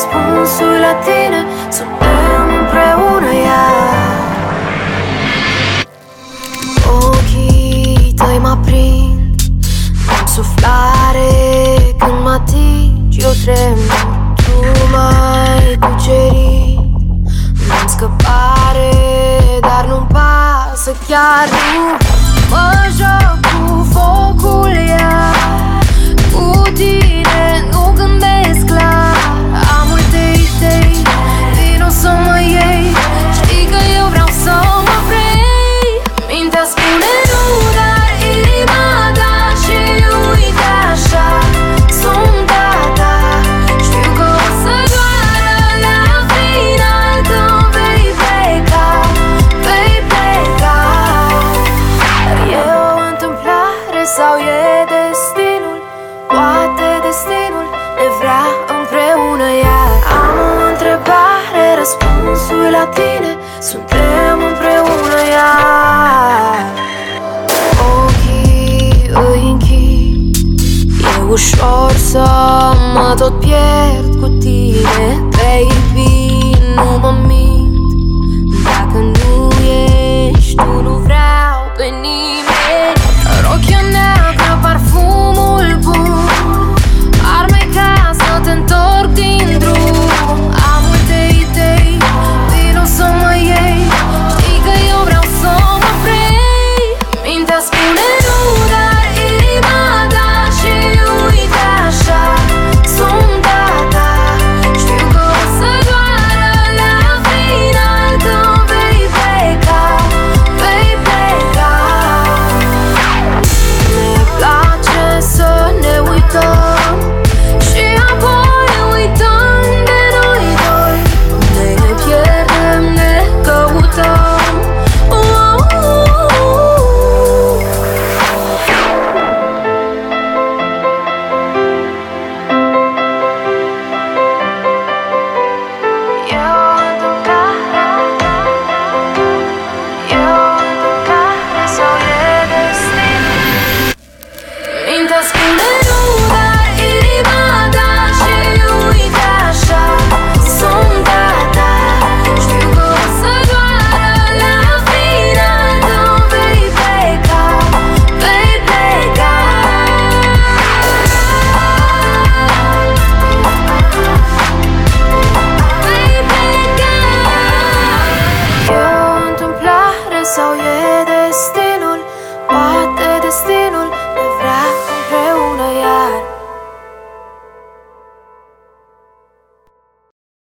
răspunsul la tine, suntem împreună iar. Ochii tăi mă prind, am suflare când mă atingi, eu tremur. Tu m-ai cucerit, n-am scăpare, dar nu-mi pasă, chiar nu. Mă joc cu focul iar, cu tine nu gândesc clar. Am multe idei, vino să mă iei, știi că eu vreau să mă vrei. Mintea spune nu, dar inima da și uite așa, sunt gata. Știu că o să doară la final când vei pleca, vei pleca. Dar e o întâmplare sau e destinul? Poate destinul ne vrea împreună iar. Am o întrebare, răspunsul la tine, suntem împreună iar. Ochii îi închid, e ușor să mă tot pierd cu tine. Baby, nu mă mint, dacă nu ești tu nu vreau pe nimeni. Rochia neagră, parfumul bun, arme ca să te întorc din drum. Am multe idei, vino să mă iei, știi că eu vreau să mă vrei. Mintea spune nu, dar inima da și uite așa, sunt gata. Știu că o să doară la final când vei pleca, vei pleca. Ne place să ne uităm și apoi uităm de noi doi. Ne pierdem, ne căutăm. E o întâmplare, e o întâmplare sau e destin? Mintea spune nu, dar inima da și uite așa, sunt gata. Știu că o să doară la final când vei pleca, vei pleca. Vei pleca. E o întâmplare sau e destinul? Poate destinul ne vrea împreună iar.